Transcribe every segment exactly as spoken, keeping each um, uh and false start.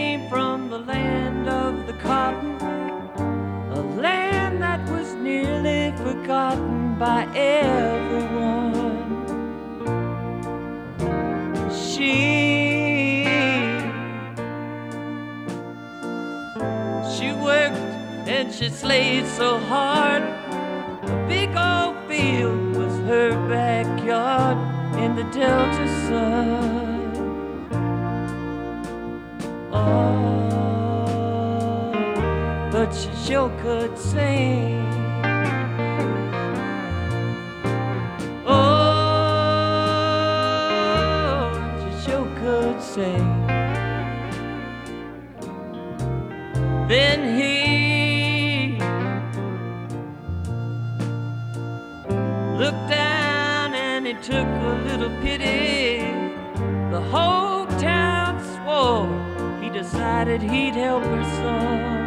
came from the land of the cotton, a land that was nearly forgotten by everyone. She, she worked and she slaved so hard. A big old field was her backyard in the Delta sun. Oh, but she sure could sing. Oh, she sure could sing. Then he looked down and he took a little pity. The whole town swore he decided he'd help her some.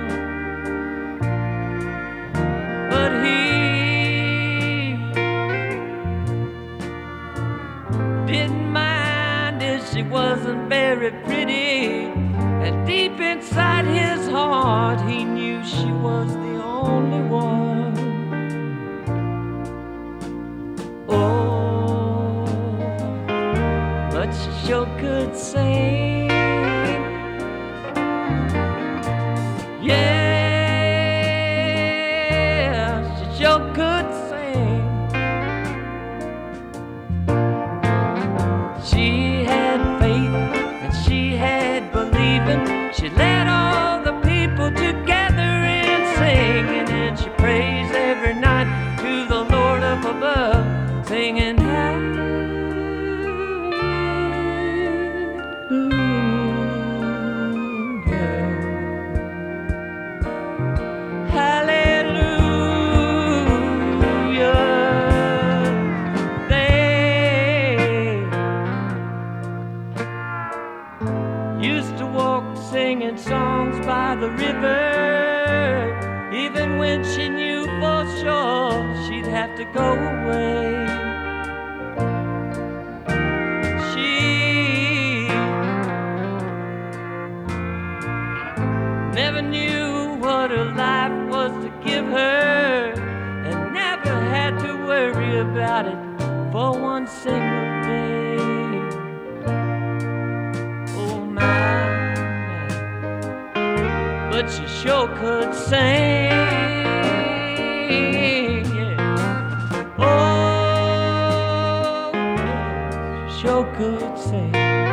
But he didn't mind if she wasn't very pretty, and deep inside his heart he knew she was the only one. Oh, but she sure could sing. Yeah, she sure could sing. She had faith and she had believing. She led all the people together in singing, and she praised every night to the Lord up above, singing singing songs by the river, even when she knew for sure she'd have to go away. She never knew what her life was to give her, and never had to worry about it for one single day. Oh my, but she sure could sing, yeah. Oh, she sure could sing.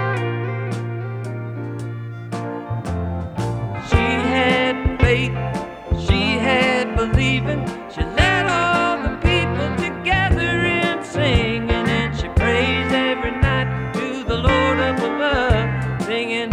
She had faith, she had believing. She led all the people together in singing, and she praised every night to the Lord up above, singing.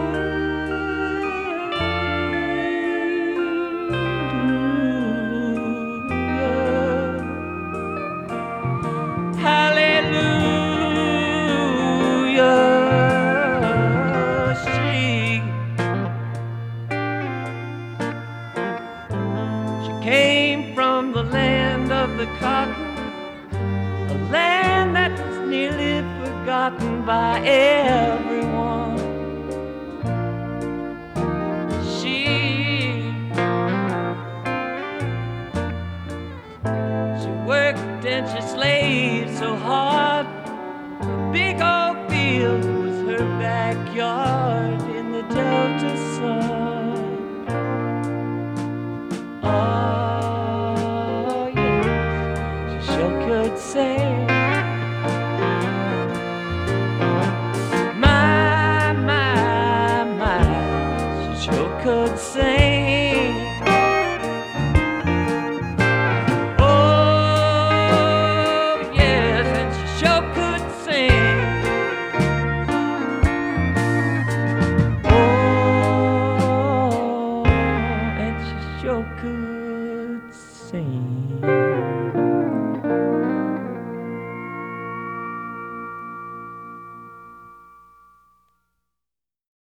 Came from the land of the cotton, a land that was nearly forgotten by everyone. She, she worked and she slaved so hard. The big old field was her backyard in the Delta sun. Oh, yes, she sure could sing. My, my, my, she sure could sing.